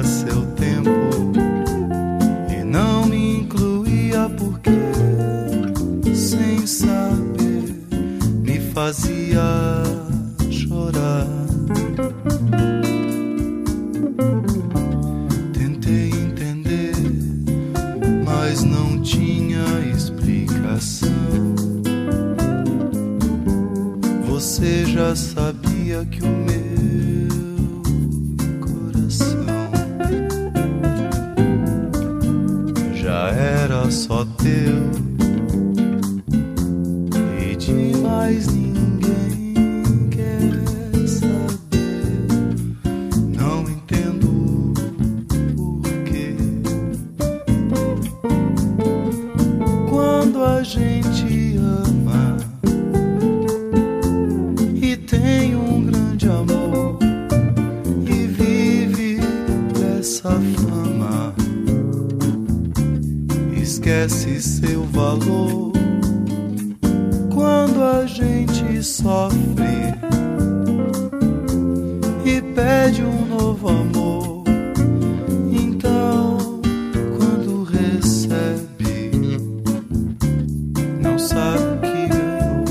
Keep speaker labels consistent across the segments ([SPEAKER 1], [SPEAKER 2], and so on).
[SPEAKER 1] seu tempo e não me incluía porque, sem saber, me fazia chorar. Tentei entender, mas não tinha explicação. Você já sabia que o meu coração já era só teu e de mais ninguém quer saber. Não entendo porquê. Quando a gente ama e tem um grande amor e vive dessa fama, esquece seu valor. Quando a gente sofre e pede um novo amor, então quando recebe, não sabe o que ganhou.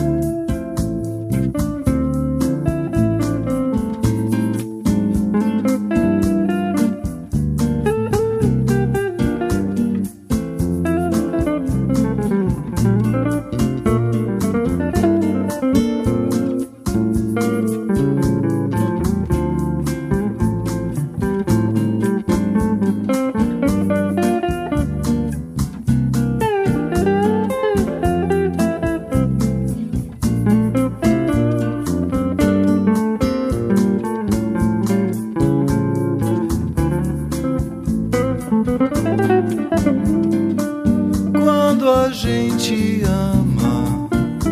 [SPEAKER 1] Quando a gente ama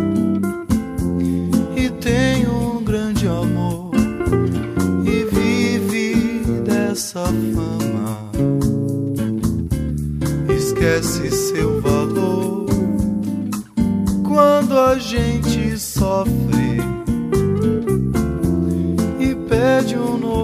[SPEAKER 1] e tem um grande amor e vive dessa fama, esquece seu valor. Quando a gente sofre e pede um novo